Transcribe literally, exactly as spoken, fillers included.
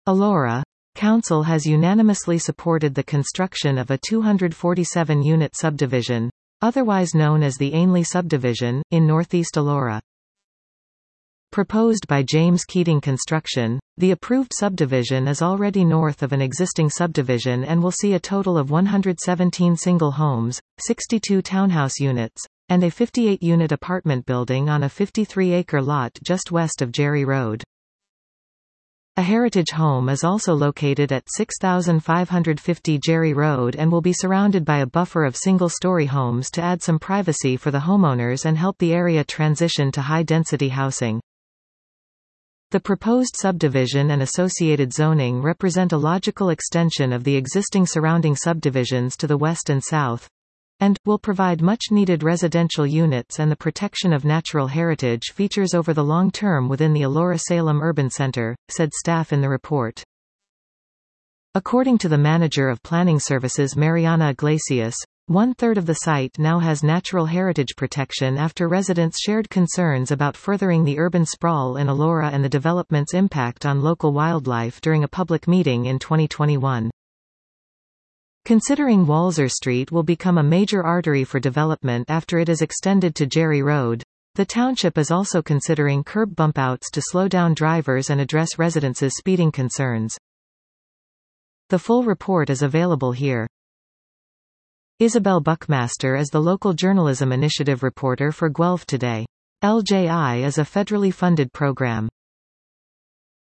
Elora. Council has unanimously supported the construction of a two hundred forty-seven unit subdivision, otherwise known as the Ainley subdivision, in northeast Elora. Proposed by James Keating Construction, the approved subdivision is already north of an existing subdivision and will see a total of one hundred seventeen single homes, sixty-two townhouse units, and a fifty-eight unit apartment building on a fifty-three acre lot just west of Jerry Road. A heritage home is also located at six thousand five hundred fifty Jerry Road and will be surrounded by a buffer of single-story homes to add some privacy for the homeowners and help the area transition to high-density housing. The proposed subdivision and associated zoning represent a logical extension of the existing surrounding subdivisions to the west and south, and will provide much-needed residential units and the protection of natural heritage features over the long term within the Elora-Salem Urban Center, said staff in the report. According to the manager of planning services Mariana Iglesias, one-third of the site now has natural heritage protection after residents shared concerns about furthering the urban sprawl in Elora and the development's impact on local wildlife during a public meeting in twenty twenty-one. Considering Walser Street will become a major artery for development after it is extended to Jerry Road, the township is also considering curb bump-outs to slow down drivers and address residents' speeding concerns. The full report is available here. Isabel Buckmaster is the local journalism initiative reporter for Guelph Today. L J I is a federally funded program.